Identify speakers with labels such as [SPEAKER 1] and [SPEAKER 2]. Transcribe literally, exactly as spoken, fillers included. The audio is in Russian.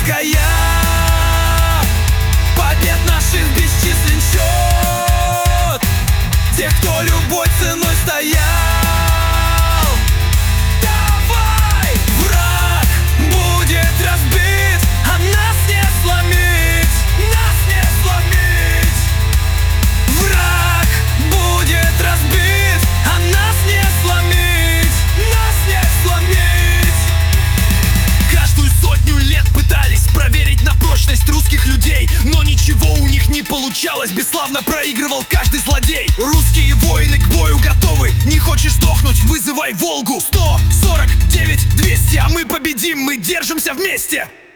[SPEAKER 1] великая. Побед наших бесчислен счет, тех, кто любой ценой стоял. Давай! Враг будет разбит, а нас не сломить, нас не сломить. Враг будет разбит, а нас не сломить, нас не сломить. Каждую сотню лет пытались проверить на прочность русских людей, но ничего у них не получалось, бесславно проигрывал каждый злодей. Русские воины к бою готовы, не хочешь сдохнуть, вызывай Волгу. Сто сорок девять двести, а мы победим, мы держимся вместе.